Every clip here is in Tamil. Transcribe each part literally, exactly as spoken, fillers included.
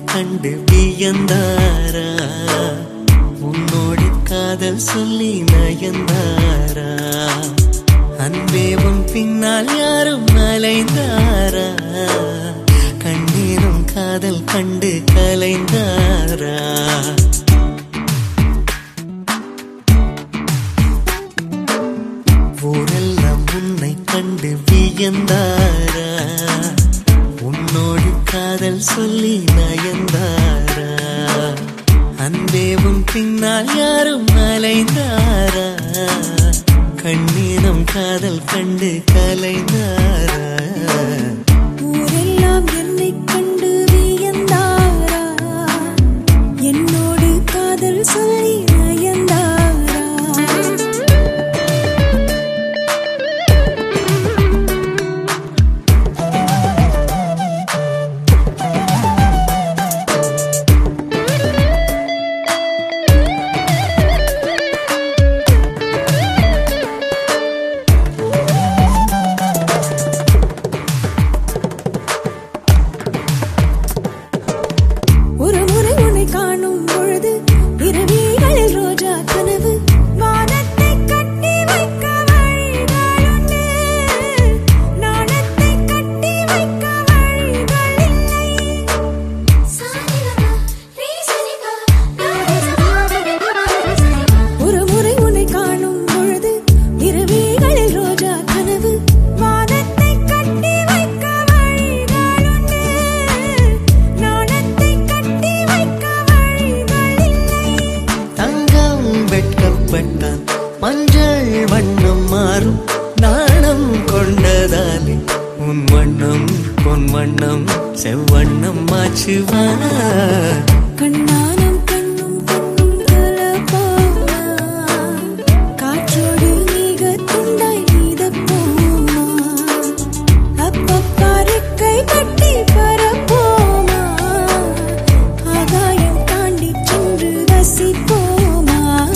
கண்டு வியந்தாரா உன்னோடு காதல் சொல்லி நயந்தாரா அன்பே உன் பின்னால் யாரும் அலைந்தாரா கண்ணீரும் காதல் கண்டு கலைந்தாரா ஊரெல்லாம் உன்னை கண்டு வியந்தாரா உன்னோடு காதல் சொல்லி நயந்தாரா அன்பே உன் பின்னால் யாரும் அலைந்தாரா கண்ணீரும் காதல் கண்டு கலைந்தாரா ஊரெல்லாம் என்னை கண்டு வியந்தாரா என்னோடு காதல் சொல்லி நயந்தாரா மஞ்சள் வண்ணம் மாறும் நாணம் கொண்டதாலே உன் வண்ணம் பொன் வண்ணம் செவ்வண்ணம் மாச்சுவா கண்ணானம் கண்ணும் கண்ணும் கலப்பாமா காற்றோடு நீக துண்டாய் நீதப்போமா அப்பப்பா ரெக்கை கட்டி பரப்போமா ஆகாயம் தாண்டி சென்று ரசிப்போமா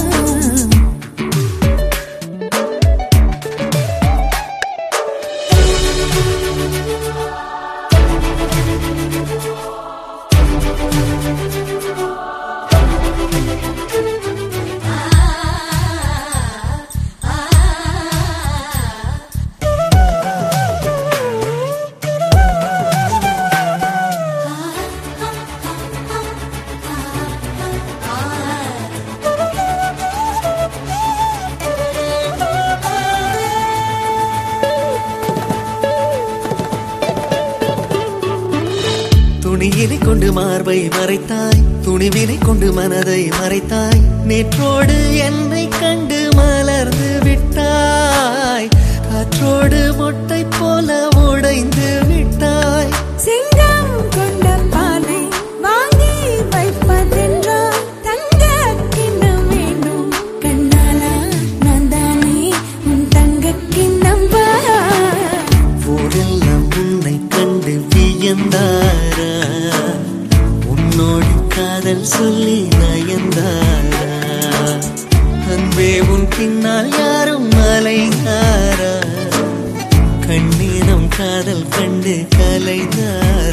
துணியினை கொண்டு மார்பை மறைத்தாய் துணிவினை கொண்டு மனதை மறைத்தாய் நேற்றோடு என்னை கண்டு மலர்ந்து விட்டாய் காற்றோடு மொட்டை போல உடைந்து விட்டாய் சிங்கம் கொண்ட பாலை வாங்கி வைப்பதென்றால் தங்க கிண்ணம் வேணும் கண்ணாலா நான் தானே உன் தங்க கிண்ணம் பா ஊரெல்லாம் உன்னை கண்டு வியந்தாரா உன்னோடு காதல் சொல்லி நயந்தாரா அன்பே உன் பின்னால் யாரும் அலைந்தாரா கண்ணீரம் காதல் கண்டு கலைந்தாரா